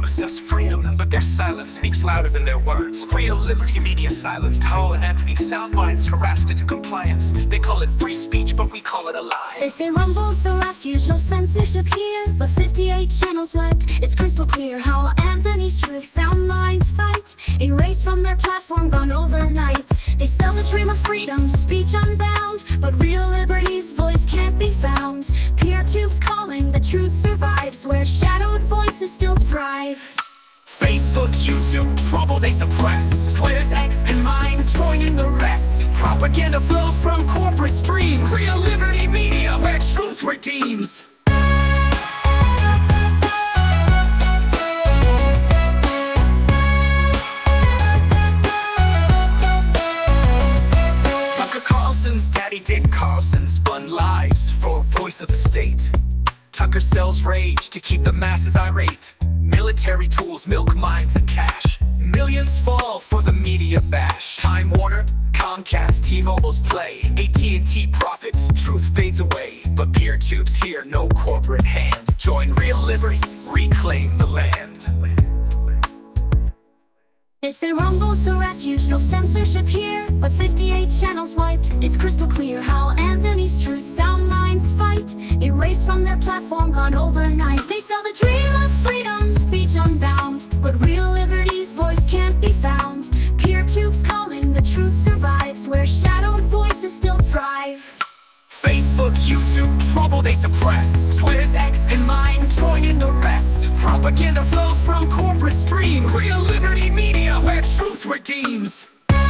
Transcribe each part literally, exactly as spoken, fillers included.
promised us freedom, but their silence speaks louder than their words. Real Liberty Media silenced Howell and Anthony soundbites harassed into compliance. They call it free speech, but we call it a lie. They say Rumble's the refuge, no censorship here, but fifty-eight channels wiped, it's crystal clear. Howell Anthony's truth, sound minds fight, erased from their platform, gone overnight. They sell the dream of freedom, speech unbound, but real liberty's voice can't be found. PeerTube's calling, the truth survives, where shadowed voices still thrive. Facebook, YouTube, trouble they suppress. Twitter's X and Minds joining the rest. Propaganda flows from corporate streams. Real Liberty Media, where truth redeems. Tucker Carlson's daddy Dick Carlson spun lies for voice of the state. Tucker sells rage to keep the masses irate. Military tools, milk mines, and cash. Millions fall for the media bash. Time Warner, Comcast, T-Mobile's play. A T and T profits, truth fades away. But PeerTube's here, no corporate hand. Join Real Liberty, reclaim the land. They say Rumble's the refuge, no censorship here, but fifty-eight channels wiped, it's crystal clear. Howell Anthony's truth, sound minds fight, erased from their platform, gone overnight. They sell the dream of freedom, speech unbound, but real liberty's voice can't be found. PeerTube's calling, the truth survives, where shadowed voices still thrive. Facebook, YouTube, trouble they suppress. Twitter's X and Minds joining the rest. Propaganda flows from corporate streams. Real Liberty Media, where truth redeems.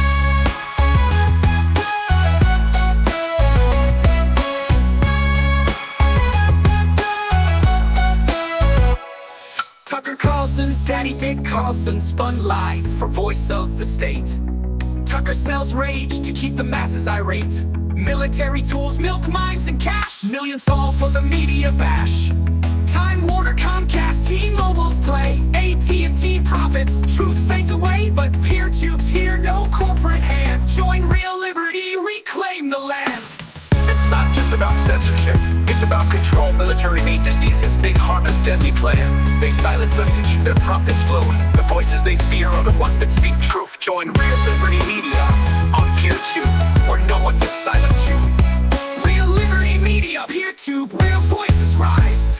Tucker Carlson's daddy Dick Carlson spun lies for voice of the state. Tucker sells rage to keep the masses irate. Military tools, milk mines, and cash. Millions fall for the media bash. Time Warner, Comcast, T-Mobile's play. A T and T profits, truth fades away. But PeerTube's here, no corporate hand. Join Real Liberty, reclaim the land. It's not just about censorship, it's about control. Military-made diseases, big harness, deadly plan. They silence us to keep their profits flowing. The voices they fear are the ones that speak truth. Join Real Liberty Media on PeerTube, where no one can silence you. Real Liberty Media, PeerTube, where voices rise.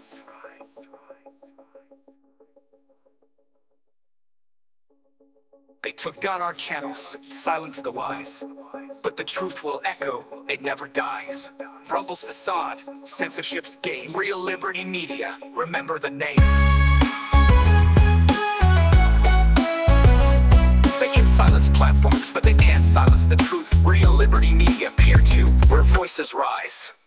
They took down our channels, silenced the wise. But the truth will echo, it never dies. Rumble's facade, censorship's game. Real Liberty Media, remember the name. They can silence platforms, but they can't silence the truth. Real Liberty Media, PeerTube, where voices rise.